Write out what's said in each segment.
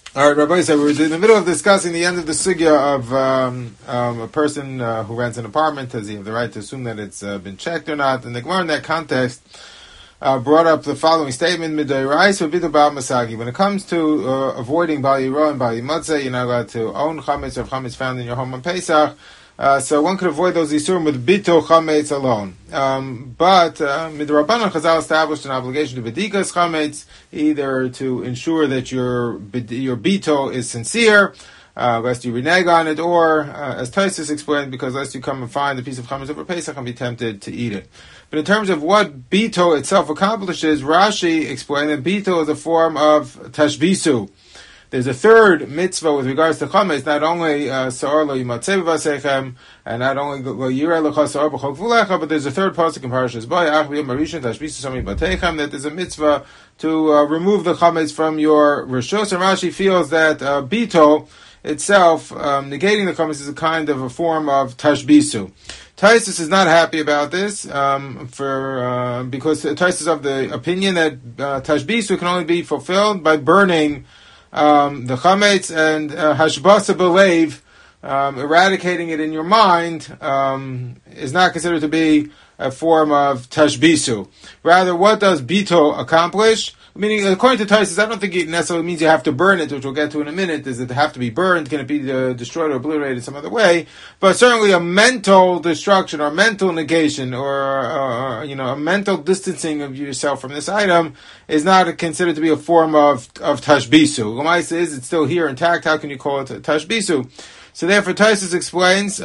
All right, Rabbi, so we're in the middle of discussing the end of the sugya of a person who rents an apartment. Does he have the right to assume that it's been checked or not? And the Gemara in that context brought up the following statement: Midayrais v'bitul ba'al masagi. When it comes to avoiding bal yiro and bal yimatzeh, you're not allowed to own chametz or chametz found in your home on Pesach. So one could avoid those isurim with bitul chametz alone. But midrabanan Chazal established an obligation to bedikas chametz, either to ensure that your bitul is sincere, lest you renege on it, or as Taisus explained, because lest you come and find a piece of chametz over Pesach and be tempted to eat it. But in terms of what bitul itself accomplishes, Rashi explained that bitul is a form of tashbisu. There's a third mitzvah with regards to chametz, not only sa'or lo yimatzeh b'vasechem, and not only lo yireh lecha sa'or b'chol gvulecha, but there's a third pasuk in Parashas Bo, ach b'yom harishon tashbisu sami b'teichem, that there's a mitzvah to remove the chametz from your rishos, and Rashi feels that bitul itself, negating the chametz, is a kind of a form of tashbisu. Taisus is not happy about this, because Taisus is of the opinion that tashbisu can only be fulfilled by burning the chametz, and hashbasa b'leiv, eradicating it in your mind, is not considered to be a form of tashbisu. Rather, what does bito accomplish? Meaning, according to Taisus, I don't think it necessarily means you have to burn it, which we'll get to in a minute. Does it have to be burned? Can it be destroyed or obliterated some other way? But certainly a mental destruction or mental negation or a mental distancing of yourself from this item is not considered to be a form of tashbisu. L'maisa is it's still here intact. How can you call it tashbisu? So therefore, Taisus explains,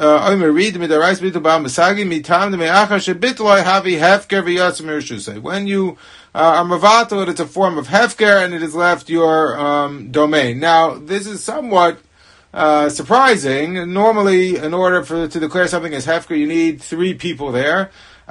when you are mavatal, it's a form of hefker, and it has left your domain. Now, this is somewhat surprising. Normally, in order to declare something as hefker, you need 3 people there.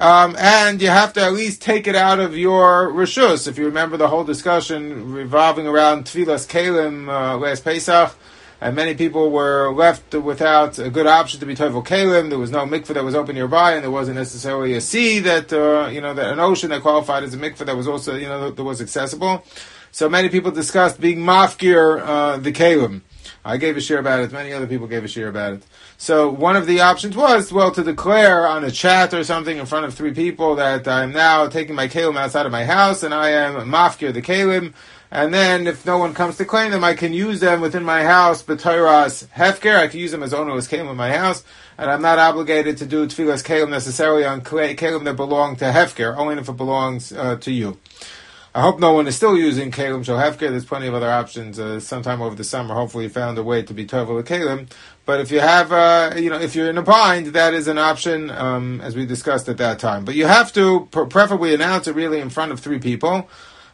And you have to at least take it out of your rishus. If you remember the whole discussion revolving around Tfilas Kalim last Pesach, and many people were left without a good option to be Tovel Kalim. There was no mikveh that was open nearby, and there wasn't necessarily a sea that an ocean that qualified as a mikveh that was also, that was accessible. So many people discussed being mafkir the Kalim. I gave a share about it. Many other people gave a share about it. So one of the options was, to declare on a chat or something in front of 3 people that I am now taking my Kalim outside of my house, and I am mafkir the Kalim. And then, if no one comes to claim them, I can use them within my house, b'toras hefker. I can use them as ownerless kalim in my house, and I'm not obligated to do tfilas kalim necessarily on kalim that belong to hefker, only if it belongs to you. I hope no one is still using kalim shel hefker. There's plenty of other options. Sometime over the summer, hopefully, you found a way to be tovel kalim. But if you have, if you're in a bind, that is an option, as we discussed at that time. But you have to preferably announce it really in front of 3 people.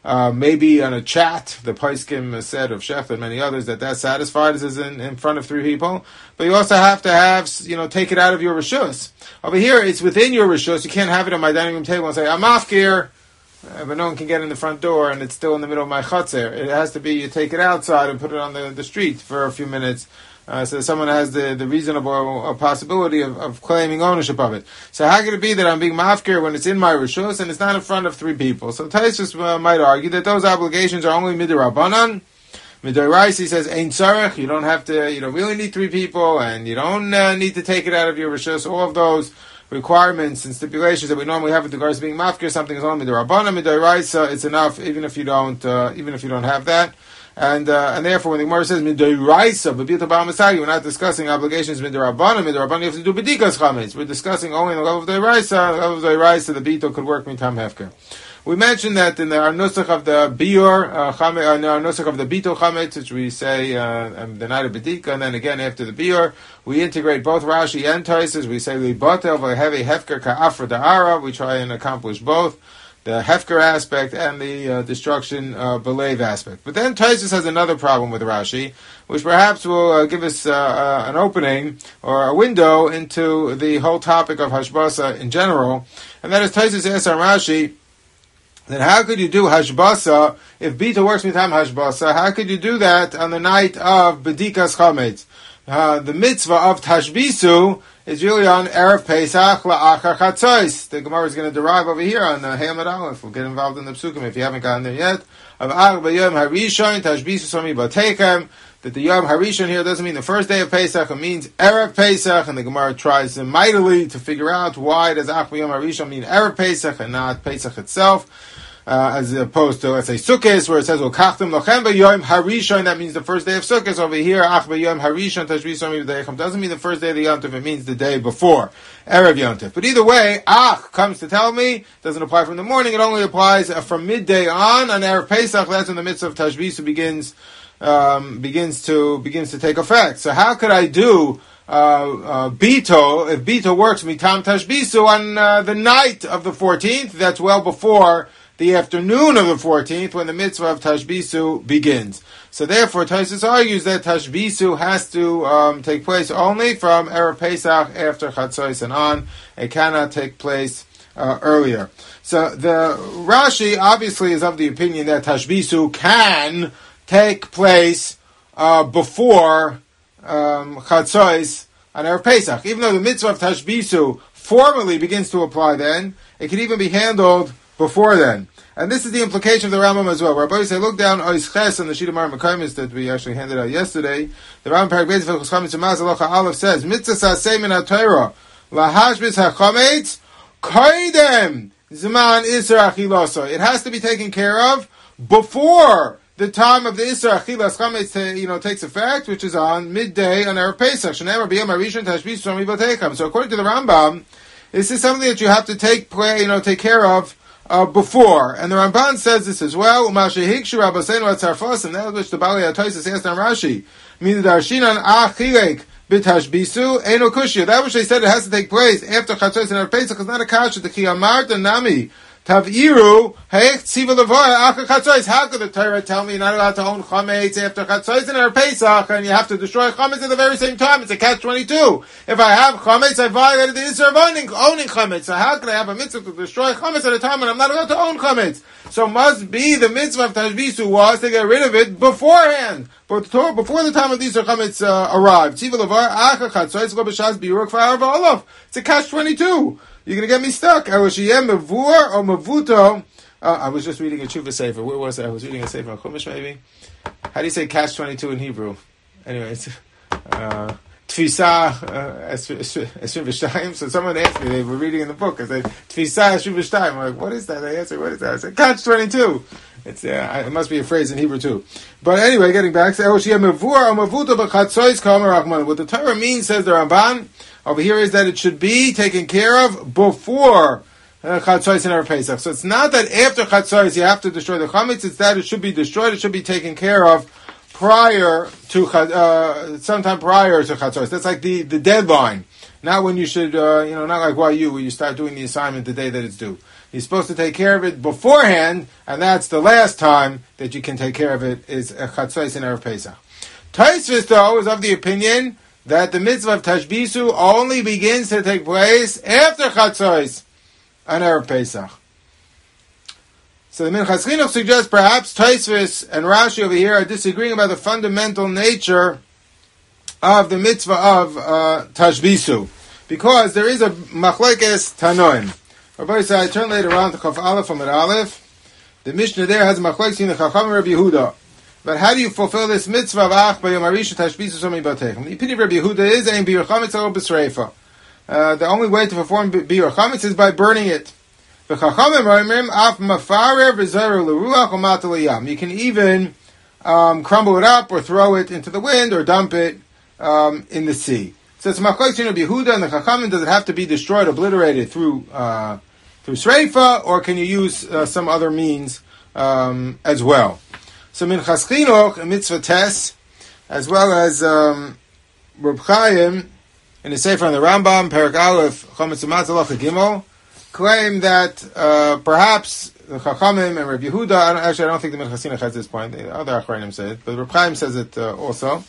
Maybe on a chat, the Paiskim said of Shech and many others that satisfied is in front of 3 people. But you also have to have, take it out of your rishus. Over here, it's within your rishus. You can't have it on my dining room table and say, I'm mafkir, but no one can get in the front door and it's still in the middle of my chutzner. It has to be, you take it outside and put it on the street for a few minutes. So someone has the reasonable possibility of claiming ownership of it. So how can it be that I'm being mafkir when it's in my rishus and it's not in front of 3 people? So Taisus might argue that those obligations are only midirabanan. Midiraisi says ein tzarech. You don't have to. You don't really need 3 people, and you don't need to take it out of your rishus. All of those requirements and stipulations that we normally have with regards to being mafkir, something is only midirabanan. Midiraisa, it's enough, even if you don't have that. And therefore, when the Gemara says midiraisa b'bitul ba'al masagi, we're not discussing obligations midirabanan. Midirabanan, you have to do b'dikas chametz. We're discussing only in the level of diraisa. The level of diraisa, the bitul could work mitam hefker. We mentioned that in our nusach of the biur our nusach of the bitul chametz, which we say the night of bedika, and then again after the biur, we integrate both Rashi and Taisus. We say libatel v'hevi hefker ka'afra da'ara. We try and accomplish both the hefker aspect and the destruction belev aspect. But then Taisus has another problem with Rashi, which perhaps will give us an opening or a window into the whole topic of hashbasa in general. And that is Taisus asks on Rashi, then how could you do hashbasa if bita works mitam hashbasa? How could you do that on the night of bedikas chametz? The mitzvah of tashbisu is really on Erev Pesach la'achar chatzos. The Gemara is going to derive over here on Hayamad Aleph. We'll get involved in the psukim if you haven't gotten there yet. Of Arba Yom Harishon Tashbisu Sami Batechem. that the Yom Harishon here doesn't mean the first day of Pesach, it means Erev Pesach, and the Gemara tries mightily to figure out why does Ach B'Yom Harishon mean Erev Pesach and not Pesach itself, as opposed to, let's say, Sukkot, where it says, Ukachtem Lochem B'Yom Harishon, that means the first day of Sukkot. Over here, Ach B'Yom Harishon Tashbisou Midayichem doesn't mean the first day of the Yom Tov, it means the day before, Erev Yom Tov. But either way, Ach comes to tell me, doesn't apply from the morning, it only applies from midday on Erev Pesach, that's when the mitzvah of Tashbisou begins to take effect. So how could I do Bito, if Bito works mitam Tashbisu on the night of the 14th, that's well before the afternoon of the 14th, when the mitzvah of Tashbisu begins. So therefore, Tosfos argues that Tashbisu has to take place only from Erev Pesach after Chatzos and on. It cannot take place earlier. So the Rashi obviously is of the opinion that Tashbisu can take place before Chatzos on Erev Pesach. Even though the mitzvah of Tashbisu formally begins to apply then, it can even be handled before then. And this is the implication of the Rambam as well. Rabbi say, look down Ois Ches on the Shita Mar Mekaymis that we actually handed out yesterday. The Rambam Parak Beis V'Chos Chametz Umaz Halacha Aleph says, Mitzvah Saseh Min HaTorah Lahashbis HaChametz Koidem Zman Isra Achiloso. It has to be taken care of before the time of the Isra Achilas Chametz takes effect, which is on midday on Erev Pesach. Shneimar B'Yom HaRishon Tashbis Shom Yibateicham. So according to the Rambam, this is something that you have to take care of before. And the Ramban says this as well. Umashehikshu Rabbeinu Atzarfos, and that which the Bali HaTosfos asked on Rashi. Midarshinan Achilek B'Tashbisu Eino Kushya. That which they said it has to take place after Chatzos and Erev Pesach is not a kasha. The Chiyamarta Nami Taviru Heich Tziva Levoya Acher Chatzos. How could the Torah tell me you're not allowed to own chametz after Chatzos and Erev Pesach, and you have to destroy chametz at the very same time? It's a catch-22. If I have chametz, I violated the Isra of owning chametz. So how could I have a mitzvah to destroy chametz at a time when I'm not allowed to own chametz? So must be the mitzvah of Tashbisu was to get rid of it beforehand, before the time of the Isra chametz arrived. Tziva Levoya Acher Chatzos Lo B'Shas Biuruk V'Arav Olav. It's a catch-22. You're going to get me stuck. I was just reading a Tshuva Sefer. Where was it? I was reading a Sefer on Chumash, maybe. How do you say catch 22 in Hebrew? Anyways, Tfisa Esrim V'Shtayim. So someone asked me, they were reading in the book. I said, Tfisa Esrim V'Shtayim. I'm like, what is that? They answered, what is that? I said, catch 22. It's it must be a phrase in Hebrew too. But anyway, getting back, what the Torah means, says the Ramban, over here is that it should be taken care of before Chatzos and Erev Pesach. So it's not that after Chatzos you have to destroy the chametz, it's that it should be destroyed, it should be taken care of prior to, sometime prior to Chatzos. That's like the deadline. Not when you should, not like YU, where you start doing the assignment the day that it's due. You're supposed to take care of it beforehand, and that's the last time that you can take care of it, is Chatzos and Erev Pesach. Tosfos, though, is of the opinion that the mitzvah of Tashbisu only begins to take place after Chatzos and Erev Pesach. So the Minchas Chinuch suggests perhaps Tosfos and Rashi over here are disagreeing about the fundamental nature of the mitzvah of Tashbisu, because there is a machlekes Tanoim. Rabbi said, I turn later on to Chaf Aleph Amud Aleph. The Mishnah there has a machlekes in the Chacham Rabbi Yehuda. But how do you fulfill this mitzvah of Ach B'Yom Harishon Tashbisu Shom Yibateicham? The opinion of Rabbi Yehuda is Ein Biur Chametz Elo B'Sreifa. The only way to perform Biur Chametz is by burning it. You can even crumble it up or throw it into the wind or dump it in the sea. So it's machlokes Rabbi Yehuda and the Chachamim. Does it have to be destroyed, obliterated through Sreifa, or can you use some other means as well? So Minchas Chinuch and Mitzvah Tes, as well as Reb Chaim in the Sefer on the Rambam, Perak Aleph, Chometz U'Matz Halacha Gimel, claim that perhaps the Chachamim and Reb Yehuda, I don't think the Minchas Chinuch has this point, the other Achronim say it, but Reb Chaim says it also.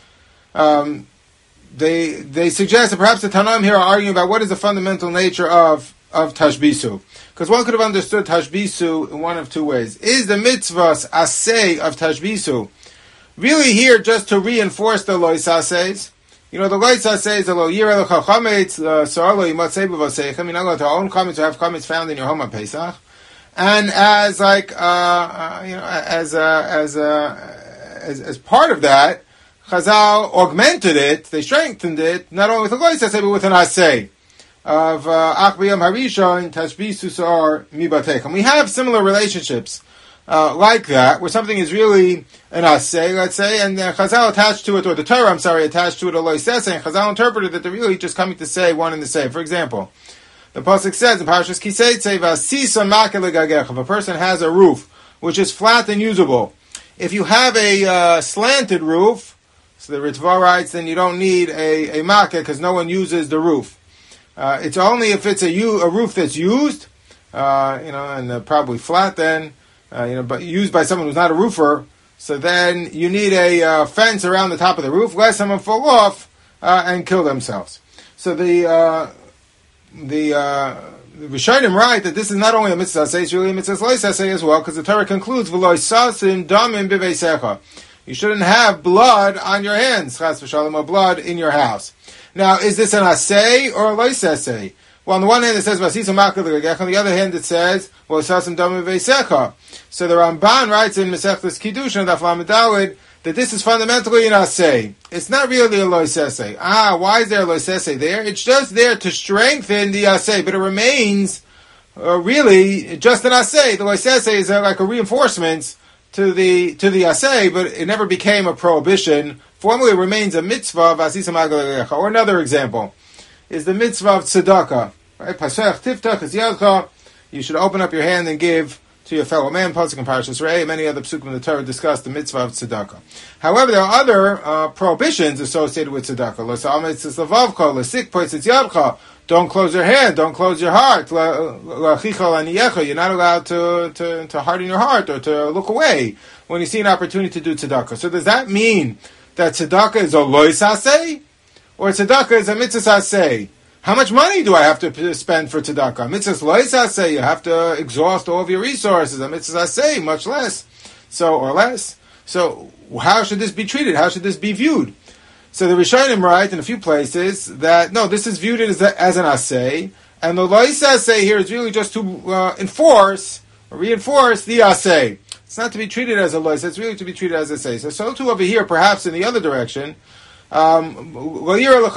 They suggest that perhaps the Tanoim here are arguing about what is the fundamental nature of Tashbisu. Because one could have understood Tashbisu in one of two ways. Is the mitzvahs asay of Tashbisu really here just to reinforce the lois asays? The lois asays, the lo yireh lecha chametz, sa'ar lo yimatzei b'vaseichem, you're not allowed to own chametz or have chametz found in your home on Pesach. And as part of that, Chazal augmented it, they strengthened it, not only with a lois asay, but with an asay of ach b'yom harishon tashbisu sa'ar mibatechem. We have similar relationships like that, where something is really an asay, let's say, and Chazal attached to it, or the Torah, attached to it a lois asay, and Chazal interpreted that they're really just coming to say one and the same. For example, the pasuk says in Parashas Kiseitze, "V'asisa makeh legagecha." If a person has a roof which is flat and usable, if you have a slanted roof, so the Ritva writes, then you don't need a makeh because no one uses the roof. It's only if it's a roof that's used, and probably flat then, but used by someone who's not a roofer. So then you need a fence around the top of the roof, lest someone fall off and kill themselves. So the Rishonim write that this is not only a mitzvah asay, it's really a mitzvah lois asay as well, because the Torah concludes v'lo sasim damim b'veisecha. You shouldn't have blood on your hands, chas v'shalom, or blood in your house. Now, is this an asay or a lois asay? Well, on the one hand it says v'asisa makeh l'gagecha, on the other hand it says v'lo sasim damim b'veisecha. So the Ramban writes in Masechtas Kiddushin Daf Lamed Daled that this is fundamentally an asay. It's not really a lois asay. Why is there a lois asay there? It's just there to strengthen the asay, but it remains really just an asay. The lois asay is like a reinforcement to the asay, but it never became a prohibition. Formally, it remains a mitzvah of asisa magalecha. Or another example is the mitzvah of tzedakah. Right? Pasach tiftach es yadcha. You should open up your hand and give to your fellow man. Pasuk and Parashas Re'eh, many other psukim in the Torah discuss the mitzvah of tzedakah. However, there are other prohibitions associated with tzedakah. L'sa'ametz es lavavcha, l'sik poitz es yadcha. Don't close your hand, don't close your heart. L'chicha l'aniyecha. You're not allowed to harden your heart or to look away when you see an opportunity to do tzedakah. So does that mean that tzedakah is a lois asay? Or tzedakah is a mitzvah asay? How much money do I have to spend for tzedakah? Mitzvahs lois asay, you have to exhaust all of your resources. A mitzvah asay, much less. Or less. So how should this be treated? How should this be viewed? So the Rishonim write in a few places that, no, this is viewed as an asay, and the lois asay here is really just to reinforce the asay. It's not to be treated as a lois, it's really to be treated as a asay. So too over here, perhaps in the other direction, and really lois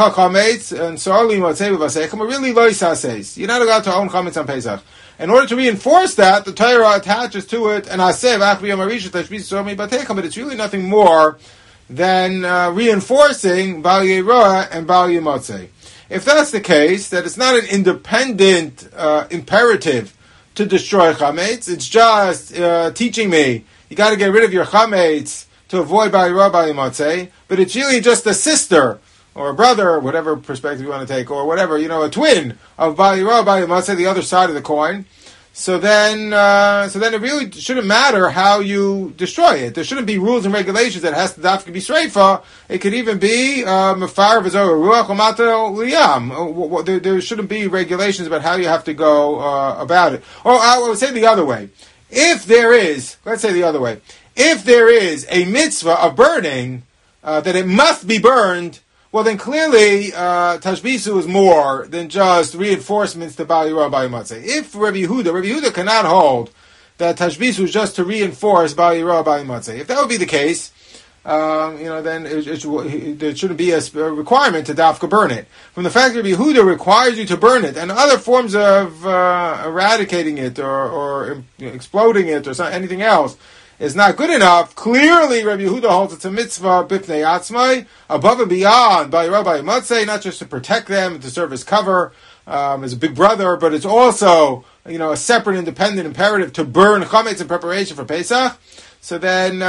asays. You're not allowed to own chametz on Pesach. In order to reinforce that, the Torah attaches to it an asay, but it's really nothing more than reinforcing Bal Yeroah and Bal Yimotzei. If that's the case, that it's not an independent imperative to destroy chametz, it's just teaching me you got to get rid of your chametz to avoid Bal Yeroah, Bal Yimotzei, but it's really just a sister or a brother, or whatever perspective you want to take, or whatever, a twin of Bal Yeroah, Bal Yimotzei, the other side of the coin. So then it really shouldn't matter how you destroy it. There shouldn't be rules and regulations that has to dafka be streifa. It could even be mefar v'zor ruach umata liyam. There shouldn't be regulations about how you have to go about it. Or I would say the other way. If there is a mitzvah of burning that it must be burned, well, then clearly tashbisu is more than just reinforcements to Bal Yeroah, Bal Yimotzei. If Rabbi Yehuda cannot hold that tashbisu is just to reinforce Bal Yeroah, Bal Yimotzei. If that would be the case, then there shouldn't be a requirement to dafka burn it. From the fact that Rabbi Yehuda requires you to burn it, and other forms of eradicating it or exploding it or anything else is not good enough. Clearly, Rabbi Yehuda holds it's a mitzvah b'pnei atzmai, above and beyond Bal Yeroah, Bal Yimotzei, not just to protect them, to serve as cover, as a big brother, but it's also, a separate, independent imperative to burn chametz in preparation for Pesach. So then,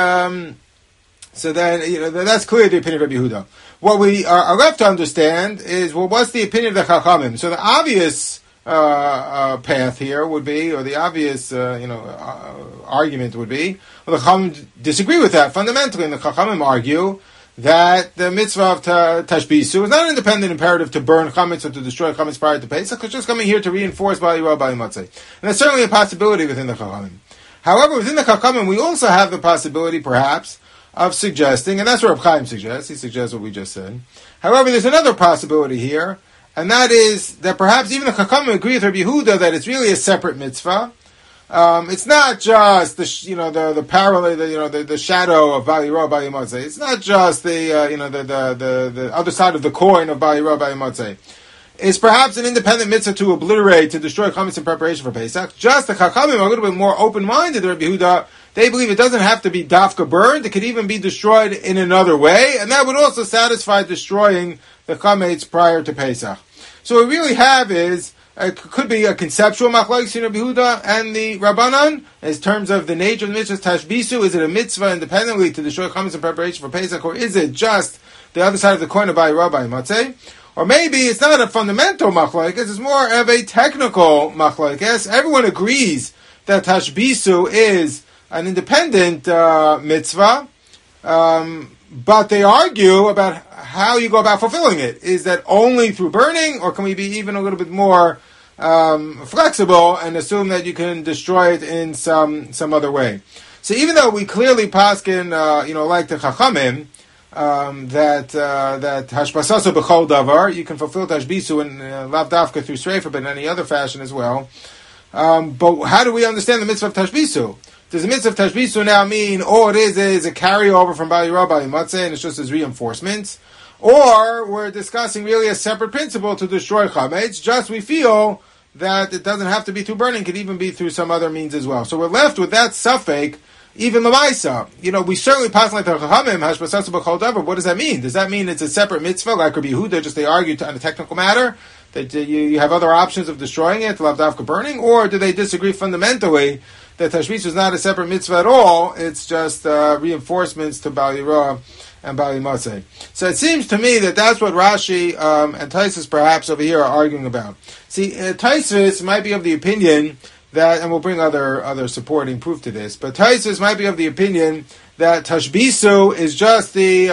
that's clearly the opinion of Rabbi Yehuda. What we are left to understand is, what's the opinion of the Chachamim? So the obvious path here would be, or the obvious, argument would be, the Chachamim disagree with that fundamentally, and the Chachamim argue that the mitzvah of tashbisu is not an independent imperative to burn chametz or to destroy chametz prior to Pesach. It's just coming here to reinforce Bal Yeroah, Bal Yimotzei. And that's certainly a possibility within the Chachamim. However, within the Chachamim, we also have the possibility, perhaps, of suggesting, and that's what Reb Chaim suggests. He suggests what we just said. However, there's another possibility here, and that is that perhaps even the Chachamim agree with Rabbi Yehuda that it's really a separate mitzvah, it's not just the parallel, the shadow of Bali Ra, Bali Matzeh. It's not just the other side of the coin of Bali Ra, Bali Matzeh. It's perhaps an independent mitzvah to obliterate, to destroy chametz in preparation for Pesach. Just the Chachamim are a little bit more open-minded than Rabbi Yehuda. They believe it doesn't have to be dafka burned. It could even be destroyed in another way, and that would also satisfy destroying the chametz prior to Pesach. So what we really have is, it could be a conceptual machlokes in Rabbi Yehuda and the Rabbanan, in terms of the nature of the mitzvah tashbisu. Is it a mitzvah independently to destroy chametz in preparation for Pesach, or is it just the other side of the coin of Bali Ra, Bali Matzeh? Or maybe it's not a fundamental machlokes, it's more of a technical machlokes. Everyone agrees that tashbisu is an independent mitzvah, but they argue about how you go about fulfilling it. Is that only through burning, or can we be even a little bit more flexible and assume that you can destroy it in some other way? So even though we clearly paskin, like the Chachamim, that hashbasaso b'chol davar, you can fulfill tashbisu and lav dafka through sreifa, but in any other fashion as well. But how do we understand the mitzvah of tashbisu? Does the mitzvah of tashbisu now mean all it is a carryover from Bali Ra, Bali Matzeh, and it's just as reinforcements? Or we're discussing really a separate principle to destroy chametz, just we feel that it doesn't have to be through burning, it could even be through some other means as well. So we're left with that suffix, even Lamaisa. We certainly pass like the Chachamim, Hashbasasu b'chol davar. What does that mean? Does that mean it's a separate mitzvah, like Rabbi Yehuda, just they argue on a technical matter, that you have other options of destroying it, lav dafka burning? Or do they disagree fundamentally that Tashbis is not a separate mitzvah at all, it's just reinforcements to Bali Ra and Bali Matzeh? So it seems to me that that's what Rashi and Taisus perhaps over here are arguing about. See, Taisus might be of the opinion that, and we'll bring other supporting proof to this, but Taisus might be of the opinion that Tashbisu is just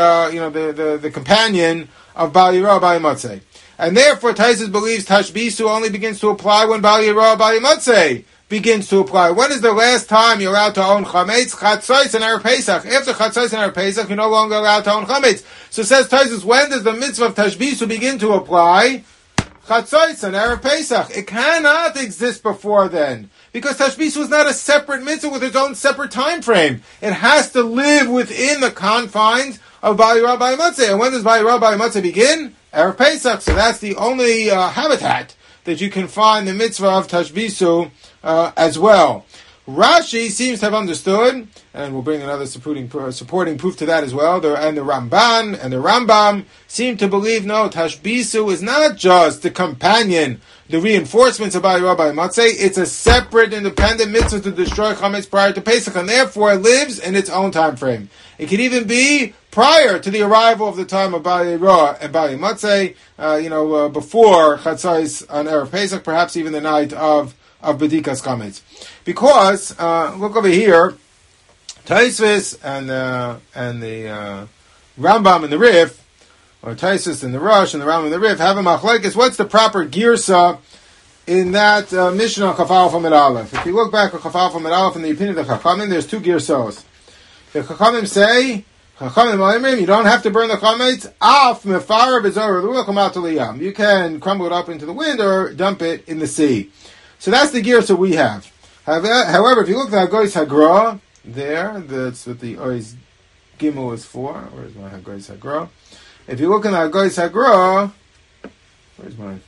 the companion of Bali Ra, Bali Matzeh. And therefore Taisus believes Tashbisu only begins to apply when Bali Ra, Bali Matzeh begins to apply. When is the last time you're allowed to own chametz? Chatzos and Erev Pesach. After Chatzos and Erev Pesach, you're no longer allowed to own chametz. So says Taisus, when does the mitzvah of Tashbisu begin to apply? Chatzos and Erev Pesach. It cannot exist before then, because Tashbisu is not a separate mitzvah with its own separate time frame. It has to live within the confines of Bali Ra, Bali Matzeh. And when does Bali Ra, Bali Matzeh begin? Erev Pesach. So that's the only habitat that you can find the mitzvah of Tashbisu as well. Rashi seems to have understood, and we'll bring another supporting proof to that as well, and the Ramban and the Rambam seem to believe, no, Tashbisu is not just the companion, the reinforcements of Bali Ra, Bali Matzeh, it's a separate, independent mitzvah to destroy chametz prior to Pesach, and therefore it lives in its own time frame. It can even be prior to the arrival of the time of Bali Ra and Bali Matzeh, before Chatzos on Erev Pesach, perhaps even the night of Bedikas Chametz. Because, look over here, Taisvis and the Rambam and the Rif, or Taisus and the Rosh and the Rambam and the Rif, have a machlekes. What's the proper girsa in that Mishnah Chaf Aleph Amud Aleph? If you look back at Chaf Aleph Amud Aleph in the opinion of the Chachamim, there's two girsos. The Chachamim say, you don't have to burn the chametz. Af mefara b'zor l'ruach u'matul liyam. You can crumble it up into the wind or dump it in the sea. So that's the girsa we have. However, if you look at Hagoyis Hagra, that's what the Ois Gimel is for. Where's my Hagoyis Hagra? If you look in the Hagoyis Hagra, where's mine?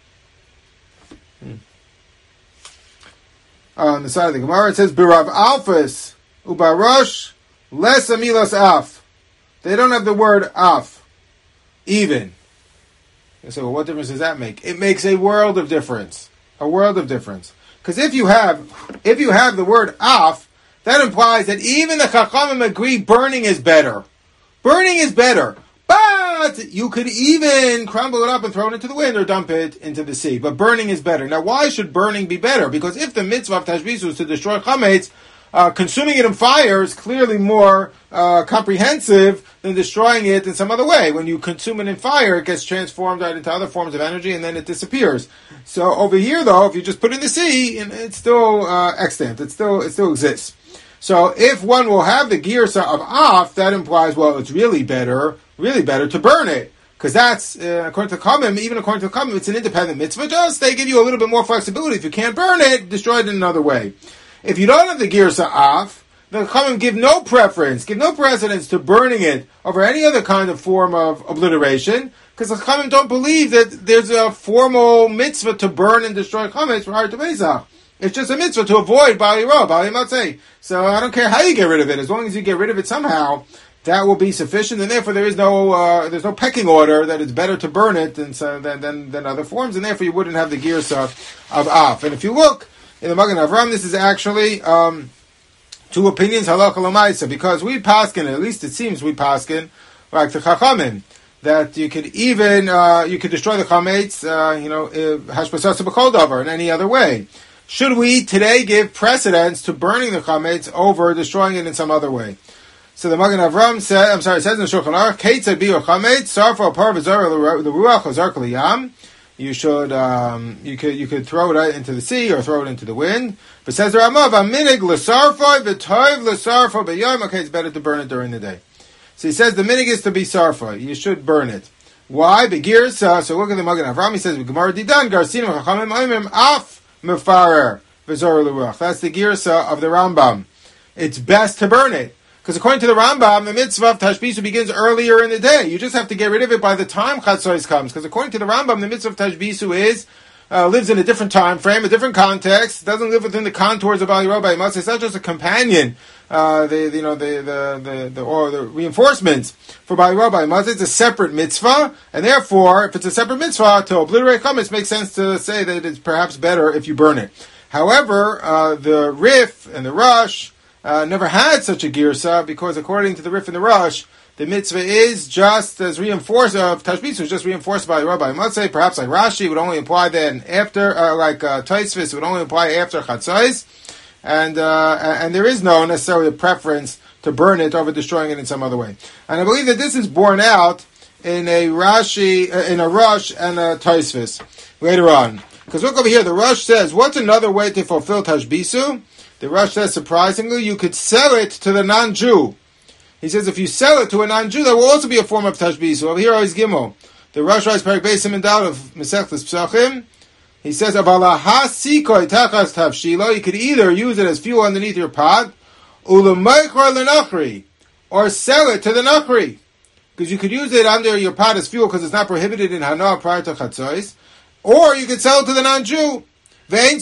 On the side of the Gemara, it says, Birav Alphas Ubarosh Les Amilas Af. They don't have the word Af. Even. You say, well, what difference does that make? It makes a world of difference. A world of difference. Because if you have the word Af, that implies that even the Chachamim agree burning is better. Burning is better. But you could even crumble it up and throw it into the wind or dump it into the sea. But burning is better. Now, why should burning be better? Because if the mitzvah of Tashbisu is to destroy chametz, consuming it in fire is clearly more comprehensive than destroying it in some other way. When you consume it in fire, it gets transformed out into other forms of energy and then it disappears. So over here, though, if you just put it in the sea, it's still extant. It still exists. So if one will have the girsa of Af, that implies, well, it's really better to burn it. Because that's, according to the Chachamim, even according to the Chachamim, it's an independent mitzvah. Just they give you a little bit more flexibility. If you can't burn it, destroy it in another way. If you don't have the girsa af, the Chachamim give no precedence to burning it over any other kind of form of obliteration, because the Chachamim don't believe that there's a formal mitzvah to burn and destroy chametz prior to Pesach. It's just a mitzvah to avoid Bali Ra, Bali Matzeh. So I don't care how you get rid of it, as long as you get rid of it somehow, that will be sufficient, and therefore there's no pecking order that it's better to burn it than other forms, and therefore you wouldn't have the girsa of af. And if you look in the Magen Avram, this is actually two opinions, halacha l'maisa, because we paskin, at least it seems we paskin, like the Chachamim, that you could even you could destroy the chametz, hashbasasa b'kol davar, in any other way. Should we today give precedence to burning the chametz over destroying it in some other way? So the Magen Avram says in the Shulchan Aruch, Keitzad biur chametz sarfo par v'zar the ruach hazar k'liyam. You should you could throw it into the sea or throw it into the wind. But says the Ramav, aminig l'sarfo v'toiv l'sarfo b'yom. Okay, it's better to burn it during the day. So he says the minig is to be sarfa. You should burn it. Why? Begirsa. So look at the Magen Avram. He says Gemara Didan Garsinim Chachamim Oimim Af Mefarer V'Zor L'Ruach. That's the girsa of the Rambam. It's best to burn it. Because according to the Rambam, the mitzvah of Tashbisu begins earlier in the day. You just have to get rid of it by the time Chatzos comes. Because according to the Rambam, the mitzvah of Tashbisu is lives in a different time frame, a different context. Doesn't live within the contours of Bali Rabbi Matzeh. It's not just a companion. The reinforcements for Bali Rabbi Matzeh. It's a separate mitzvah, and therefore, if it's a separate mitzvah to obliterate chametz, makes sense to say that it's perhaps better if you burn it. However, the Rif and the Rush never had such a girsa, because according to the Rif and the Rush, the mitzvah is just as reinforced of Tashbitzu, is just reinforced by Rabbi Matzeh. Perhaps like Rashi would only apply then after, like Tosfos would only apply after Chatzos, and there is no necessarily a preference to burn it over destroying it in some other way. And I believe that this is borne out in a Rashi, in a Rush and a Tosfos later on. Because look over here, the Rush says, what's another way to fulfill Tashbitzu? The Rush says, surprisingly, you could sell it to the non-Jew. He says if you sell it to a non-Jew, that will also be a form of Tashbisu. Over here is Gimel. The Rosh writes Perek Beis Siman Daled of Masechtas Pesachim. He says, you could either use it as fuel underneath your pot, or sell it to the Nachri. Because you could use it under your pot as fuel because it's not prohibited in Hana prior to Chatzos. Or you could sell it to the non-Jew. You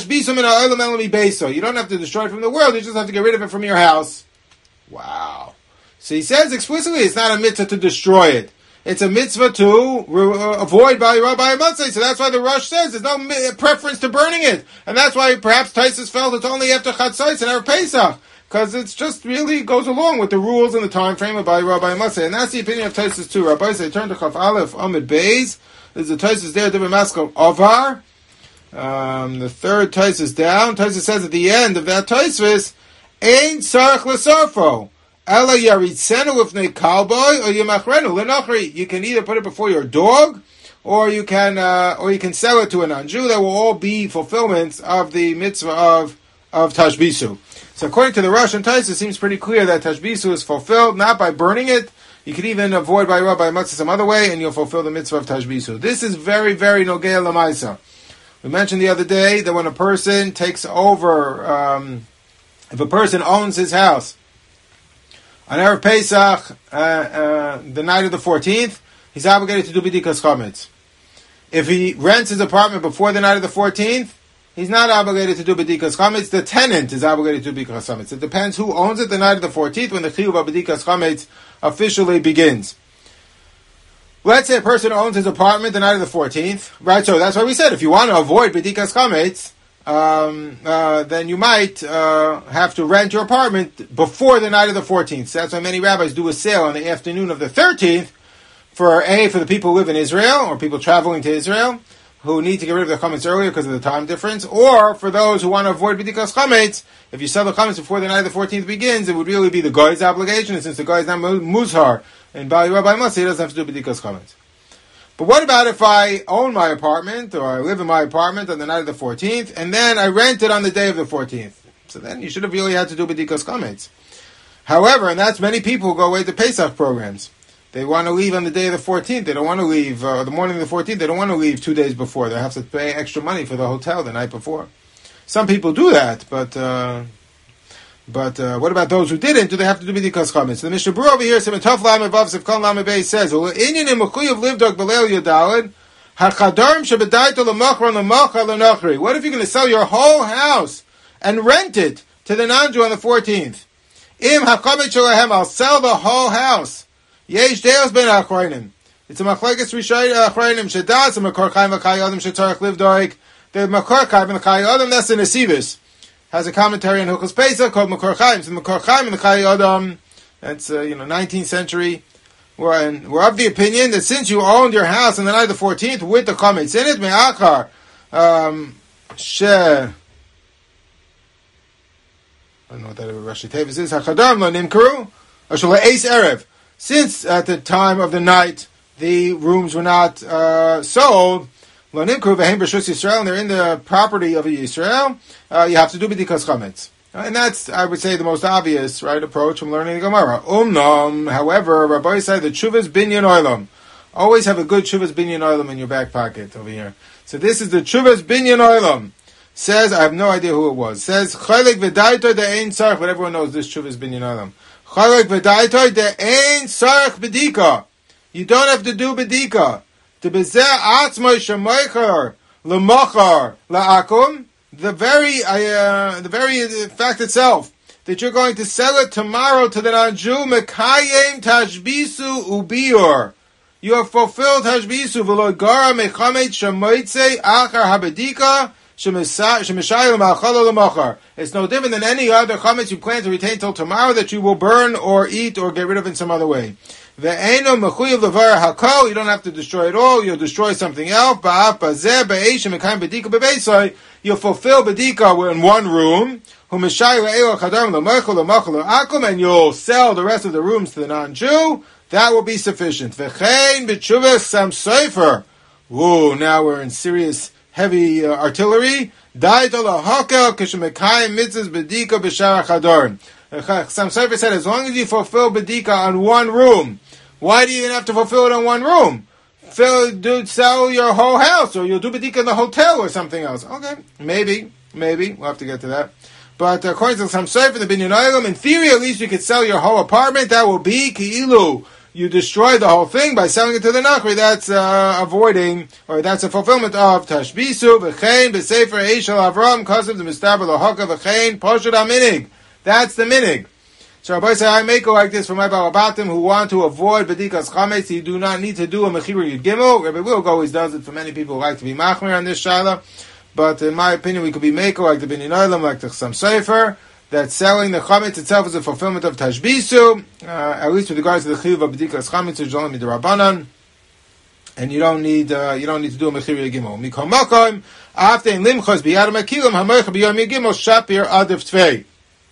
don't have to destroy it from the world, you just have to get rid of it from your house. Wow. So he says explicitly it's not a mitzvah to destroy it. It's a mitzvah to avoid by Rabbi Matzeh. So that's why the Rush says there's no preference to burning it. And that's why perhaps Taisus felt it's only after Chatzos and Erev Pesach. Because it's just really goes along with the rules and the time frame of by Rabbi Matzeh. And that's the opinion of Taisus too. Rabbi say turn to Chaf Aleph Amid Beis. There's a Taisus there, Dibber Maskal Ovar. The third Taisus down. Taisus says at the end of that Taisus, Ein Sarach L'Sarfo. Ela Yaritzenu Lifnei Kalboy or Yemachrenu L'Nochri. You can either put it before your dog, or you can sell it to a non-Jew. That will all be fulfillments of the mitzvah of Tashbisu. So according to the Rosh and Taisus, it seems pretty clear that Tashbisu is fulfilled not by burning it. You could even avoid by Rabbi Matzeh some other way, and you'll fulfill the mitzvah of Tashbisu. This is very, very Nogea L'Maisa. We mentioned the other day that when a person takes over, if a person owns his house on Erev Pesach, the night of the 14th, he's obligated to do B'dikas Chametz. If he rents his apartment before the night of the 14th, he's not obligated to do B'dikas Chametz. The tenant is obligated to do B'dikas Chametz. It depends who owns it the night of the 14th when the Chiyuv of B'dikas Chametz officially begins. Let's say a person owns his apartment the night of the 14th, right? So that's why we said if you want to avoid B'dikas Chametz, then you might have to rent your apartment before the night of the 14th. So that's why many rabbis do a sale on the afternoon of the 13th for the people who live in Israel or people traveling to Israel who need to get rid of their chametz earlier because of the time difference, or for those who want to avoid b'dikas chametz. If you sell the chametz before the night of the 14th begins, it would really be the guy's obligation, and since the guy is not muzhar and Bali Rabbi Matzeh, he doesn't have to do b'dikas chametz. But what about if I own my apartment, or I live in my apartment on the night of the 14th, and then I rent it on the day of the 14th? So then you should have really had to do b'dikas chametz. However, and that's many people who go away to Pesach programs. They want to leave on the day of the 14th. They don't want to leave, the morning of the 14th. They don't want to leave 2 days before. They have to pay extra money for the hotel the night before. Some people do that, but what about those who didn't? Do they have to do b'dikas chametz? So the Mishnah Berurah over here, Semitov Lamed Vav Sivkon Lamed Beis says, "Inyan imuchuyev livdok b'leil yadalid hachadarim shebedaito lemachron lemacha lenachri." What if you're going to sell your whole house and rent it to the non-Jew on the 14th? Im hachametz shelahem, I'll sell the whole house. Yesh deos ben achronim. It's a machlekes rishayim achronim shedas a makor chaim v'chai adam shetzarich livdoik. The makor chaim and the chai adam, that's the nesivus. Has a commentary on Hilchos Pesach called Makor Chaim. So Makor Chaim and the Chai Adam, that's 19th century. We're of the opinion that since you owned your house on the night of the 14th with the chametz in it, me'achar I don't know what that Rashi Tevis is. Hachadam lo nimkaru or shelo eis erev. Since at the time of the night the rooms were not sold. Lo nimkaru v'heim b'shus Yisrael, and they're in the property of Yisrael. You have to do b'dikas chametz. And that's, I would say, the most obvious, right, approach from learning the Gemara. However, Rabbi said the Tshuvas Binyan Olam. Always have a good Tshuvas Binyan Olam in your back pocket over here. So this is the Tshuvas Binyan Olam. Says, I have no idea who it was. Says, Chalek v'daitoi de ein sarch, but everyone knows this Tshuvas Binyan Olam. Chalek v'daitoi de ein sarch b'dika. You don't have to do b'dika. To bezeh atzmoi shemoicher l'mochar la'akum. The very fact itself that you're going to sell it tomorrow to the non-Jew, mekayem tashbisu ubior. You have fulfilled tashbisu v'lo gara mechamet shemoitze achar habedika shemeshayel ma'achalo l'mochar. It's no different than any other chametz you plan to retain till tomorrow that you will burn or eat or get rid of in some other way. Ve'eno mechuyev levar hakol. You don't have to destroy it all. You'll destroy something else. Ba'af bazeh be'eshem mekayem bedika bebeisai. You'll fulfill bedika in one room. And you'll sell the rest of the rooms to the non-Jew. That will be sufficient. Whoa, now we're in serious, heavy artillery. Sam Sofer said, as long as you fulfill bedika on one room, why do you even have to fulfill it on one room? Sell your whole house, or you'll do bedika in the hotel or something else. Okay, maybe, we'll have to get to that. But according to some Sofer, the Binyan Olam, in theory at least you could sell your whole apartment. That will be ki'ilu. You destroy the whole thing by selling it to the Nachri. That's avoiding, or that's a fulfillment of Tashbisu, V'chein, B'sefer, Eishel, Avram, Kasim, the Mistaber, L'hoka, V'chein, Poshut HaMinig. That's the minig. So Rabbi said, I make it like this for my Balabatim who want to avoid B'dikas Chametz. You do not need to do a Mechira Yud Gimel. Rabbi Wilk always does it for many people who like to be Machmir on this Shaila. But in my opinion, we could be Meko like the Binyan Olam, like the Chassam Sofer, that selling the Chametz itself is a fulfillment of Tashbisu, at least with regards to the Chiyuv of B'dikas Chametz, which is only the Rabbanan. And you don't need to do a Mechira Yud Gimel. Mikol Makom, after in Limchos B'yad HaMakilim, HaMoich B'yom Yud Gimel, Shapir Adif Tvei.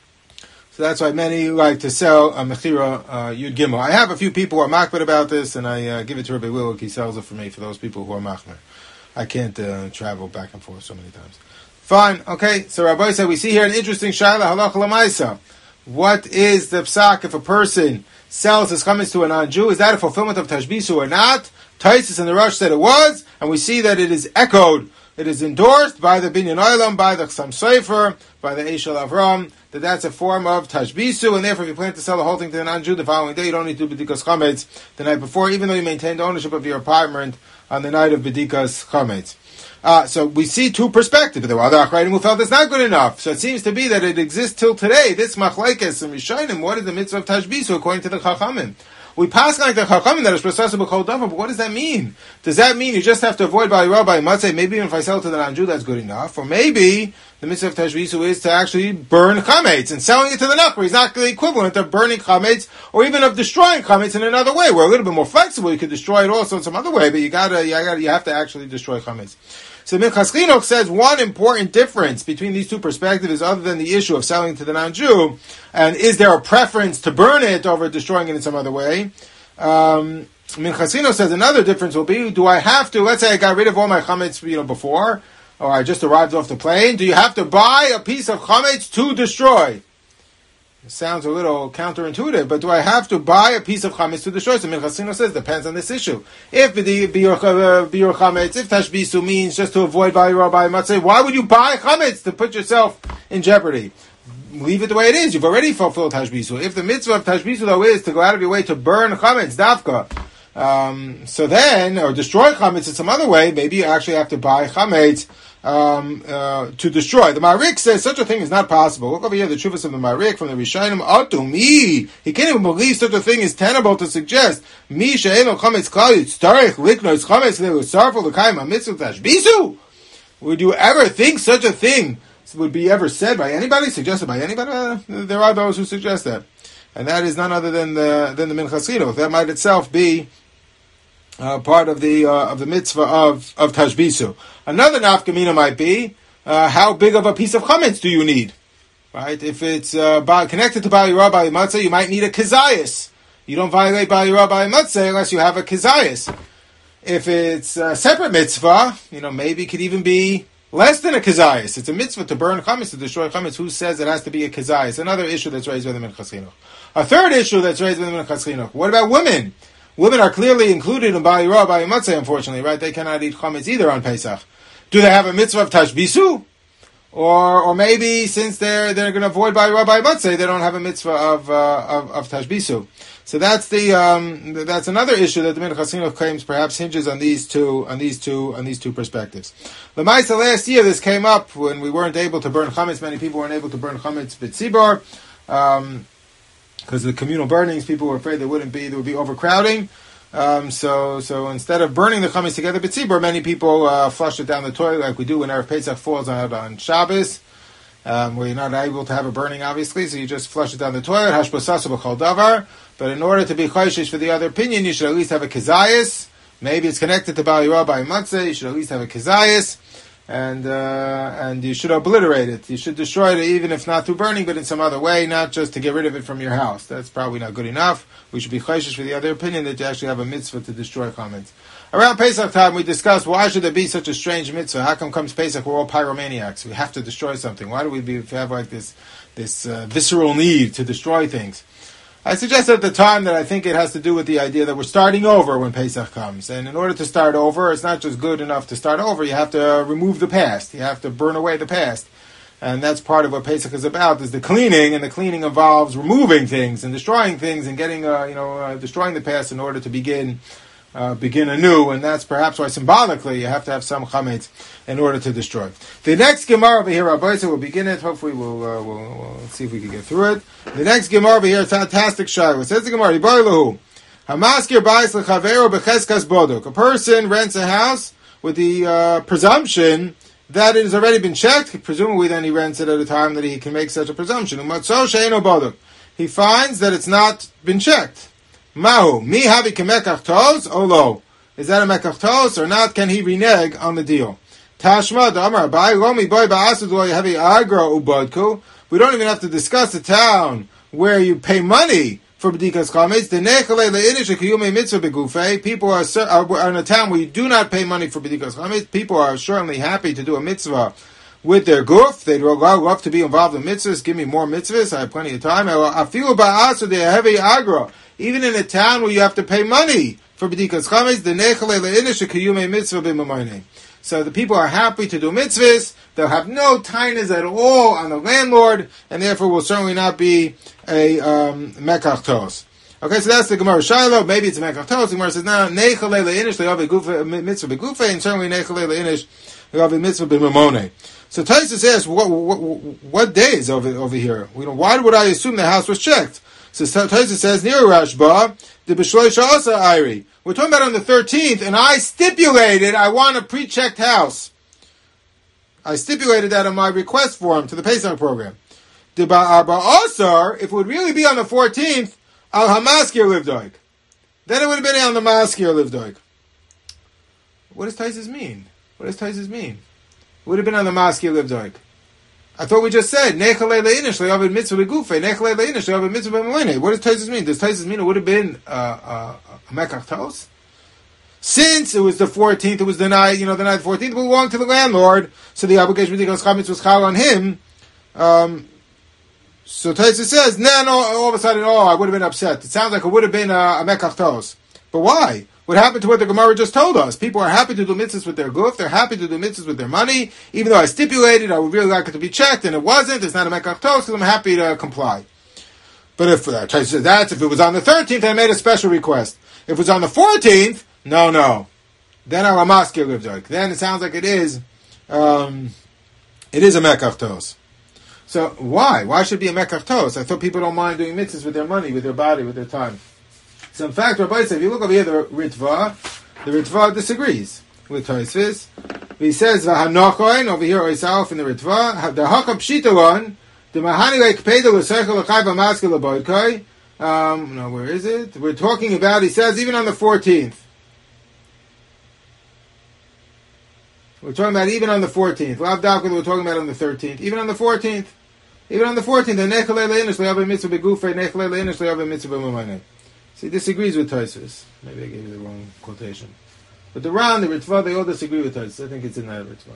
So that's why many like to sell a Mechira Yud Gimel. I have a few people who are machmer about this, and I give it to Rabbi Wilk. He sells it for me for those people who are machmer. I can't travel back and forth so many times. Fine, okay. So Rabbi said we see here an interesting shaila halacha l'maisa. What is the psak if a person sells his chametz to a non-Jew? Is that a fulfillment of tashbisu or not? Taisus and the Rosh said it was, and we see that it is echoed. It is endorsed by the Binyan Olam, by the Chassam Sofer, by the Eishel Avram, that that's a form of tashbisu, and therefore if you plan to sell the whole thing to the non-Jew the following day, you don't need to do b'dikas chametz the night before, even though you maintained ownership of your apartment on the night of b'dikas chametz. So we see two perspectives. There were other achrayim who felt it's not good enough. So it seems to be that it exists till today. This machlekes and rishonim. What is the mitzvah of tashbisu according to the chachamim? We pass like the chachamim that is processed b'chol davar. But what does that mean? Does that mean you just have to avoid by rabbi matzeh? Maybe even if I sell to the non-Jew, that's good enough. Or maybe the mitzvah of tashbisu is to actually burn chametz, and selling it to the nachri is not the equivalent of burning chametz or even of destroying chametz in another way. We're a little bit more flexible. You could destroy it also in some other way, but you have to actually destroy chametz. So Minchas Chinuch says one important difference between these two perspectives, other than the issue of selling to the non-Jew, and is there a preference to burn it over destroying it in some other way? Minchas Chinuch says another difference will be: do I have to? Let's say I got rid of all my chametz, before, or I just arrived off the plane. Do you have to buy a piece of chametz to destroy? It sounds a little counterintuitive, but do I have to buy a piece of chametz to destroy? So Minchas Chinuch says depends on this issue. If the biur chametz, if tashbisu means just to avoid bayiro by matzeh, why would you buy chametz to put yourself in jeopardy? Leave it the way it is. You've already fulfilled tashbisu. If the mitzvah of tashbisu though is to go out of your way to burn chametz dafka, so then, or destroy chametz in some other way, maybe you actually have to buy chametz to destroy. The Marik says such a thing is not possible. Look over here, the Chuvas of the Marik from the Rishonim. Atumi, he can't even believe such a thing is tenable to suggest. Mi she'eno chametz klal yitztarech liknos chametz le'usarful l'kayim ha'mitzvah tashbisu. Would you ever think such a thing would be ever said by anybody, suggested by anybody? There are those who suggest that, and that is none other than the Minchas Chinuch. That might itself be part of the mitzvah of tashbisu. Another nafkamina might be how big of a piece of chametz do you need? Right? If it's connected to Bali Rabbi Matzah, you might need a kizayis. You don't violate Bali Rabbi Matzah unless you have a kizayis. If it's a separate mitzvah, maybe it could even be less than a kizayis. It's a mitzvah to burn chametz, to destroy chametz. Who says it has to be a kizayis? Another issue that's raised by the Minchas Chinuch. A third issue that's raised by the Minchas Chinuch. What about women? Women are clearly included in Bali Ra, Bali Matzeh, unfortunately, right? They cannot eat chametz either on Pesach. Do they have a mitzvah of tashbisu? Or maybe since they're going to avoid Bali Ra, Bali Matzeh, they don't have a mitzvah of tashbisu. So that's another issue that the Minchas Chinuch claims perhaps hinges on these two perspectives. The Lamaisa last year, this came up when we weren't able to burn chametz. Many people weren't able to burn chametz b'tzibor. Because of the communal burnings, people were afraid there would be overcrowding. So instead of burning the chametz together b'tzibor, many people flushed it down the toilet like we do when Erev Pesach falls out on Shabbos, where you're not able to have a burning, obviously, so you just flush it down the toilet. Hashbasasu b'chol davar. But in order to be chayshish for the other opinion, you should at least have a kizayis. Maybe it's connected to Bali Ra, Bali Matzeh. You should at least have a kizayis. And you should obliterate it. You should destroy it, even if not through burning, but in some other way, not just to get rid of it from your house. That's probably not good enough. We should be chayshish for the other opinion that you actually have a mitzvah to destroy chametz. Around Pesach time, we discussed why should there be such a strange mitzvah? How come comes Pesach we're all pyromaniacs? We have to destroy something. Why do we have like this visceral need to destroy things? I suggested at the time that I think it has to do with the idea that we're starting over when Pesach comes. And in order to start over, it's not just good enough to start over. You have to remove the past. You have to burn away the past. And that's part of what Pesach is about, is the cleaning. And the cleaning involves removing things and destroying things and getting, destroying the past in order to begin anew. And that's perhaps why symbolically you have to have some chametz in order to destroy. The next Gemara over here, Rabbi, we'll begin it. Hopefully we'll see if we can get through it. The next Gemara over here, fantastic shayla. Says the Gemara, Hamaskir bais lechavero becheskas boduk. A person rents a house with the presumption that it has already been checked. Presumably then he rents it at a time that he can make such a presumption. Umatzo she'eno boduk. He finds that it's not been checked. Mahu, mi havi kemekach tos, olo. Is that a mekach tos or not? Can he renege on the deal? Tashma damar bai lomi boy ba'asud lo yahavi agra ubodku. We don't even have to discuss the town where you pay money for b'dikas chametz. The nechale le'inish kiyume mitzvah begufei. People are in a town where you do not pay money for b'dikas chametz. People are certainly happy to do a mitzvah with their guf. They'd love to be involved in mitzvahs. Give me more mitzvahs. I have plenty of time. Afilu ba'asud yahavi agra. Even in a town where you have to pay money for b'dikas chametz, the nechale le'inish kiyume mitzvah b'mamayne. So the people are happy to do mitzvahs. They'll have no tainas at all on the landlord, and therefore will certainly not be a mekach tos. Okay, so that's the Gemara Shiloh. Maybe it's a mekach tos. The Gemara says, no, nechale le'inish le'avi mitzvah b'gufei, and certainly nechale le'inish le'avi mitzvah b'mamone. So Taisus asks, what day is over here? Why would I assume the house was checked? So Taisus says, near Rashba, the b'shloisha asa ayri. We're talking about on the 13th, and I stipulated I want a pre-checked house. I stipulated that on my request form to the Pesach program. The ba'arba osar, if it would really be on the 14th, al hamaskir livdoik. Then it would have been on the maskir livdoik. What does Taisus mean? It would have been on the maskir livdoik. I thought we just said, nechale le'inish le'avid mitzvah begufei, nechale le'inish le'avid mitzvah b'malene. What does Taisus mean? Does Taisus mean it would have been a mekach tos? Since it was the 14th, it was the night of the 14th, belonged to the landlord, so the obligation of b'dikas chametz was chal on him. So Taisa says, no, all of a sudden, I would have been upset. It sounds like it would have been a mekach tos. But why? What happened to what the Gemara just told us? People are happy to do mitzvahs with their guf. They're happy to do mitzvahs with their money. Even though I stipulated, I would really like it to be checked, and it wasn't. It's not a mekach tos, so I'm happy to comply. But if Taisa says that's if it was on the 13th, I made a special request. If it was on the 14th, no. Then our maskir lived like. Then it sounds like it is a mekach tos. So why? Why should it be a mekach tos? I thought people don't mind doing mitzvahs with their money, with their body, with their time. So in fact, Rabbi said, if you look over here, the Ritva disagrees with Tosfos. He says, "V'hanochoin," over here, Oisauf in the Ritva, the Hakam Pshitaron, the Mahani Lekpedel L'Seichel L'Chai V'Maskil L'Boikai. No, where is it? We're talking about, he says, even on the 14th. We're talking about even on the 14th. Lav Davka, we're talking about on the 13th. Even on the 14th. Even on the 14th, the Nechalei Le'inish Le'aveh Mitzvah Begufei, Nechalei Le'inish Le'aveh Mitzvah B'Mamanei. So he disagrees with Tosfos. Maybe I gave you the wrong quotation. But the Ran, the Ritva, they all disagree with Tosfos. I think it's in that Ritva.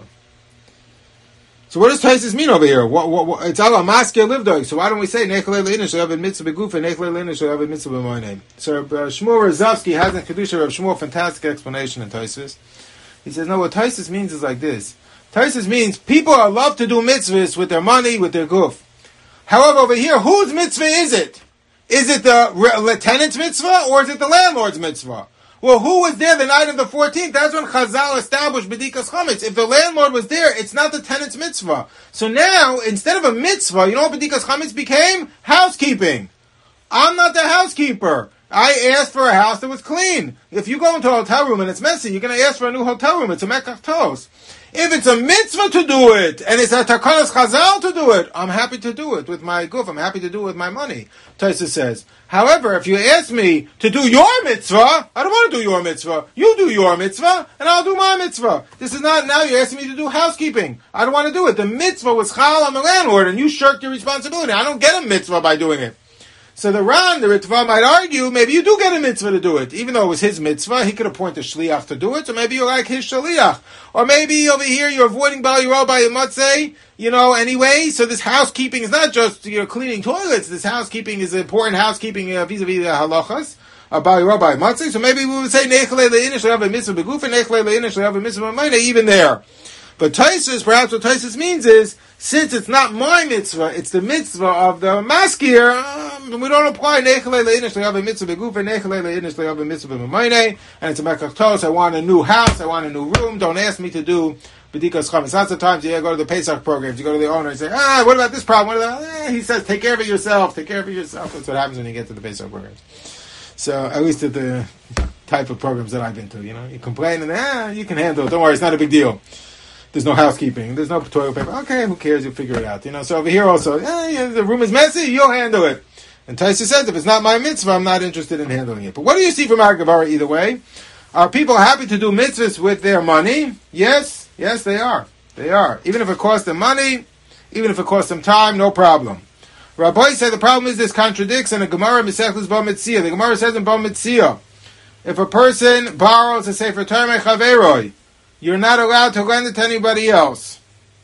So what does Tosfos mean over here? What it's all a maskir livdog. So why don't we say Nechalei Le'inish Le'aveh Mitzvah Begufei, Nechalei Le'inish Le'aveh Mitzvah B'Mamanei? So Shmuel Razavsky has in Kedusha Rav Shmuel fantastic explanation in Tosfos. He says, no, what Tosfos means is like this. Tosfos means people are love to do mitzvahs with their money, with their guf. However, over here, whose mitzvah is it? Is it the tenant's mitzvah, or is it the landlord's mitzvah? Well, who was there the night of the 14th? That's when Chazal established B'dikas Chametz. If the landlord was there, it's not the tenant's mitzvah. So now, instead of a mitzvah, you know what B'dikas Chametz became? Housekeeping. I'm not the housekeeper. I asked for a house that was clean. If you go into a hotel room and it's messy, you're going to ask for a new hotel room. It's a mekach tos. If it's a mitzvah to do it, and it's a takanas chazal to do it, I'm happy to do it with my guf. I'm happy to do it with my money. Taisa says. However, if you ask me to do your mitzvah, I don't want to do your mitzvah. You do your mitzvah, and I'll do my mitzvah. This is not, now you're asking me to do housekeeping. I don't want to do it. The mitzvah was chal on the landlord, and you shirked your responsibility. I don't get a mitzvah by doing it. So the Ran, the Ritva, might argue, maybe you do get a mitzvah to do it. Even though it was his mitzvah, he could appoint a shliach to do it, so maybe you're like his shliach. Or maybe over here you're avoiding Bal Yirol by Matzeh, anyway. So this housekeeping is not just, cleaning toilets. This housekeeping is important housekeeping vis-a-vis the halachas. Bal Yirol by Matzeh. So maybe we would say, Nechalei Le'inish Le'aveh Mitzvah Beguf, and Nechalei Le'inish Le'aveh Mitzvah B'Mamanei, even there. But Tosfos, perhaps what Tosfos means is, since it's not my mitzvah, it's the mitzvah of the maskir, we don't apply Nechalei Le'inish Le'aveh Mitzvah Beguf, and Nechalei Le'inish Le'aveh Mitzvah B'Mamanei, and it's a mekach tos. I want a new house, I want a new room, don't ask me to do B'dikas Chametz. Lots of times you go to the Pesach programs, you go to the owner and say, what about this problem? What about, he says, take care of it yourself, take care of it yourself. That's what happens when you get to the Pesach programs. So, at least at the type of programs that I've been to, you complain and, you can handle it, don't worry, it's not a big deal. There's no housekeeping. There's no toilet paper. Okay, who cares? You'll figure it out. So over here also, the room is messy. You'll handle it. And Tosfos says, if it's not my mitzvah, I'm not interested in handling it. But what do you see from our Gemara either way? Are people happy to do mitzvahs with their money? Yes, they are. They are. Even if it costs them money, even if it costs them time, no problem. Rabbi said the problem is this contradicts in a Gemara Mesechus Ba Metzia. The Gemara says in Ba Metzia, if a person borrows a Sefer Torah Chaveroi, you're not allowed to lend it to anybody else.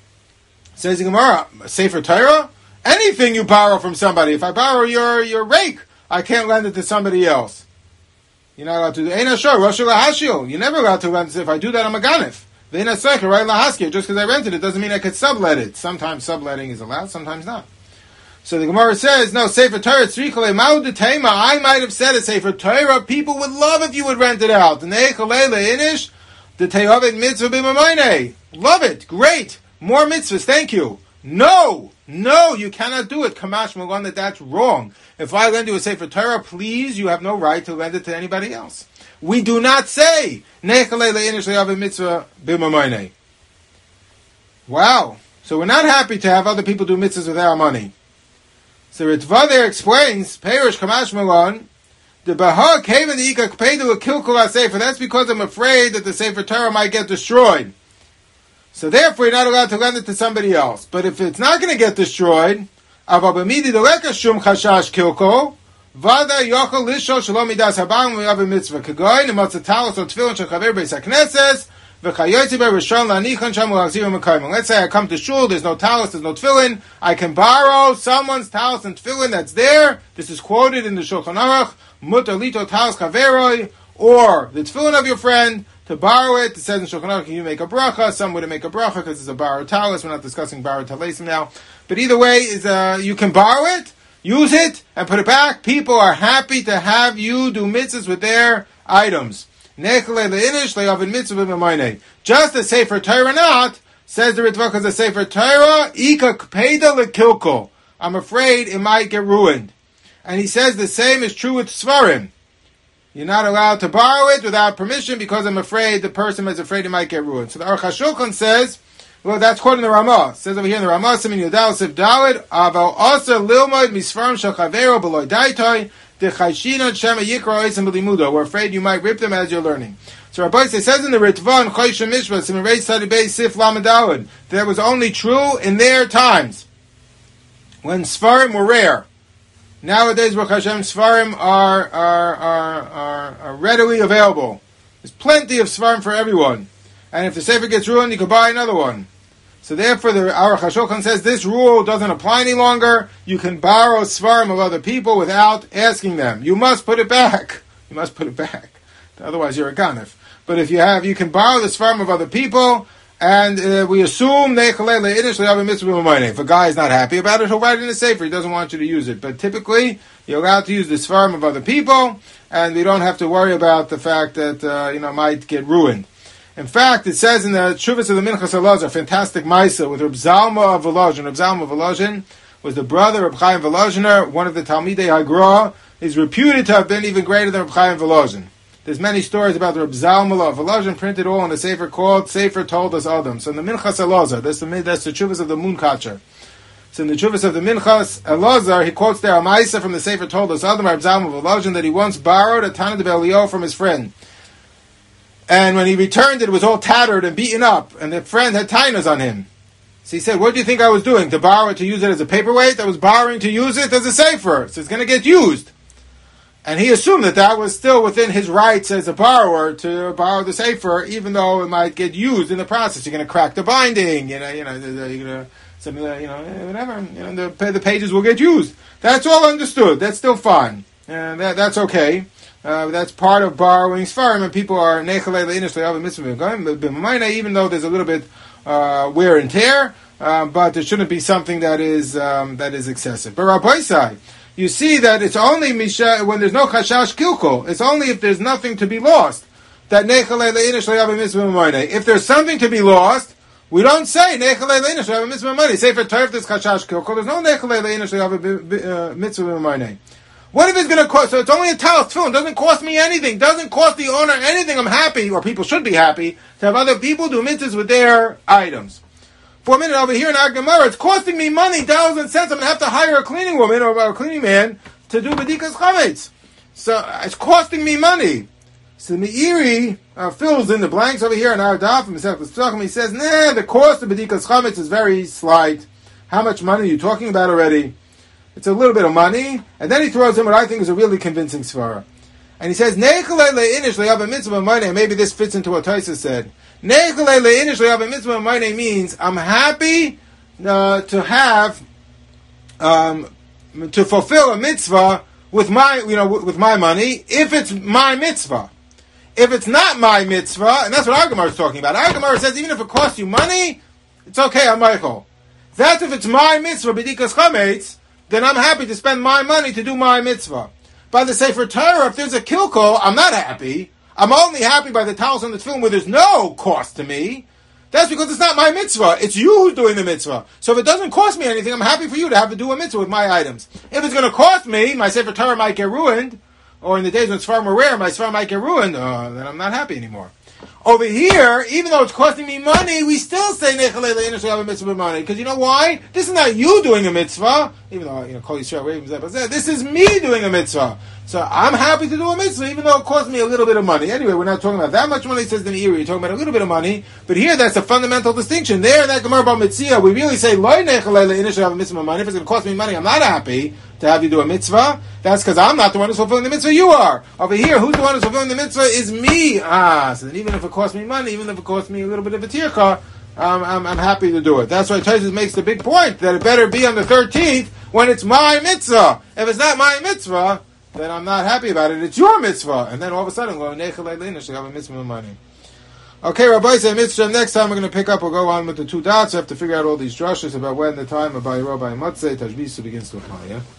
Says the Gemara, Sefer Torah? Anything you borrow from somebody. If I borrow your rake, I can't lend it to somebody else. You're not allowed to do Eina Shor, Rosh Lahashil. You're never allowed to lend it. If I do that, I'm a ganef. Ve'ina Secher, right Lahaskir. Just because I rented it doesn't mean I could sublet it. Sometimes subletting is allowed, sometimes not. So the Gemara says, no, Sefer Torah, Tzrichale Ma'ud Tema. I might have said a Sefer Torah. People would love if you would rent it out. Ne'echalei le'inish. The Te'ovet mitzvah b'mamayne. Love it. Great. More mitzvahs. Thank you. No, you cannot do it. Kamash Malon, that's wrong. If I lend you a Sefer Torah, please, you have no right to lend it to anybody else. We do not say, Nechalei le'inish le'aveh mitzvah b'mamayne. Wow. So we're not happy to have other people do mitzvahs with our money. So Ritva there explains, Perish Kamash Malon, the Baha came in the Ika Kpeidu a Kilkul Sefer. That's because I'm afraid that the Sefer Torah might get destroyed. So therefore, you're not allowed to lend it to somebody else. But if it's not going to get destroyed, Avabamidi Deleka Shum Chashash Kilkul, Vada Yochel Lishol Shalom Midas Habam Mitzvah Kagoy, Nematzatalos or Tefillin Shachaver Beis HaKnesses, Let's say I come to shul, there's no talis, there's no tefillin. I can borrow someone's talis and tefillin that's there. This is quoted in the Shulchan Aruch. Mutar lito talis chaveroi, or the tefillin of your friend, to borrow it. It says in Shulchan Aruch, you make a bracha. Some wouldn't make a bracha because it's a borrowed talis. We're not discussing borrowed talisim now. But either way, you can borrow it, use it, and put it back. People are happy to have you do mitzvahs with their items. Just as Sefer Torah not, says the Ritva, because the Sefer Torah, Ika kpeda lekilkul. I'm afraid it might get ruined. And he says the same is true with Svarim. You're not allowed to borrow it without permission because I'm afraid the person is afraid it might get ruined. So the Aruch HaShulchan says, well, that's quoting the Ramah. It says over here in the Ramah, Simin Yudal Sif Dalid, Aval Asa Lilmoid Misfarim Shel Chavero B'Loi Daitoi, D'Chayshina Shema Yikra Oisim B'Limudo. We're afraid you might rip them as you're learning. So Rabbi says in the Ritva and Chosh Mishpat, Simin Reis Sadibei Sif Lamed Dalid, that was only true in their times, when Sfarim were rare. Nowadays, Baruch Hashem, Sfarim are readily available. There's plenty of Sfarim for everyone. And if the Sefer gets ruined, you can buy another one. So therefore, the Aruch HaShulchan says this rule doesn't apply any longer. You can borrow Sfarim of other people without asking them. You must put it back. You must put it back. Otherwise, you're a ganef. But if you can borrow the Sfarim of other people, and we assume if a guy is not happy about it, he'll write it in a sefer. He doesn't want you to use it. But typically, you're allowed to use the Sfarim of other people, and we don't have to worry about the fact that it might get ruined. In fact, it says in the Shuvas of the Minchas Elazar, fantastic Maisa, with Reb Zalma of Volozhin. Reb Zalma of Volozhin was the brother of Chaim Volozhiner, one of the Talmidei Hagra, is reputed to have been even greater than Reb Chaim Volozhin. There's many stories about the Reb Zalma of Volozhin, printed all in a sefer called Sefer Told Us Adam. So in the Minchas Elazar, that's the Shuvas of the Moon Catcher. So in the Shuvas of the Minchas Elazar, he quotes there a Maisa from the Sefer Told Us Adam, Reb Zalma of Volozhin, that he once borrowed a Tana de Belio from his friend. And when he returned, it was all tattered and beaten up, and the friend had tainas on him. So he said, what do you think I was doing? To borrow it to use it as a paperweight? I was borrowing to use it as a sefer. So it's going to get used. And he assumed that was still within his rights as a borrower to borrow the sefer, even though it might get used in the process. You're going to crack the binding, you're going to, whatever, the pages will get used. That's all understood. That's still fine. That's okay. That's part of borrowing Sfarim, and people are even though there's a little bit wear and tear, but there shouldn't be something that is excessive. But Rabbi Sai, you see that it's only when there's no chashash kilkul. It's only if there's nothing to be lost that if there's something to be lost, we don't say say for Torah there's chashash kilkul. There's no mitzvah. What if it's going to cost? So it's only a talis tefillin. Doesn't cost me anything. Doesn't cost the owner anything. I'm happy, or people should be happy, to have other people do mitzvahs with their items. For a minute over here in our Gemara, it's costing me money, dollars and cents. I'm going to have to hire a cleaning woman or a cleaning man to do bedikas chametz. So it's costing me money. So Meiri fills in the blanks over here in our daf. He says, the cost of bedikas chametz is very slight. How much money are you talking about already? It's a little bit of money, and then he throws in what I think is a really convincing svara. And he says, maybe this fits into what Taisa said. Means I'm happy to have to fulfill a mitzvah with my money if it's my mitzvah. If it's not my mitzvah, and that's what our Gemara is talking about. Our Gemara says even if it costs you money, it's okay, I'm Michael. That's if it's my mitzvah, b'dikas chametz, then I'm happy to spend my money to do my mitzvah. By the Sefer Torah, if there's a kilkul, I'm not happy. I'm only happy by the talis and the tefillin where there's no cost to me. That's because it's not my mitzvah. It's you who's doing the mitzvah. So if it doesn't cost me anything, I'm happy for you to have to do a mitzvah with my items. If it's going to cost me, my Sefer Torah might get ruined, or in the days when Sfarim were rare, my Sfarim might get ruined, then I'm not happy anymore. Over here, even though it's costing me money, we still say mitzvah money. Because you know why? This is not you doing a mitzvah, even though Kol Yisrael, this is me doing a mitzvah. So I'm happy to do a mitzvah, even though it cost me a little bit of money. Anyway, we're not talking about that much money, says the Meiri. You're talking about a little bit of money. But here, that's a fundamental distinction. There, in that Gemara about mitzvah, we really say, Loi nechalele initially have a mitzvah money. If it's going to cost me money, I'm not happy to have you do a mitzvah. That's because I'm not the one who's fulfilling the mitzvah, you are. Over here, who's the one who's fulfilling the mitzvah is me. So then even if it costs me money, even if it costs me a little bit of a tirka, I'm happy to do it. That's why Tosfos makes the big point that it better be on the 13th when it's my mitzvah. If it's not my mitzvah, then I'm not happy about it. It's your mitzvah. And then all of a sudden, I'm going, should have a mitzvah money. Okay, Rabbi say mitzvah. Next time we're going to pick up, we'll go on with the 2 dots. We have to figure out all these drushes about when the time of Bayiro by Motzei, Tashbisu begins to apply, yeah?